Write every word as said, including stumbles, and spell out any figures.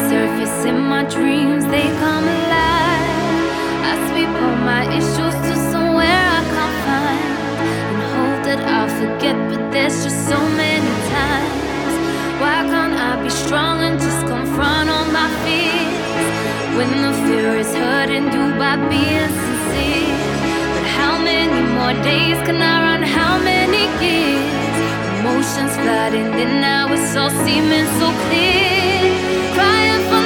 surface in my dreams, they come alive. I sweep all my issues to somewhere I can't find, and hope that I'll forget, but there's just so many times. Why can't I be strong and just confront all my fears, when the fear is hurting you by being sincere? But how many more days can I run? How many years? Emotions flooding in now, it's all seeming so clear. Crying for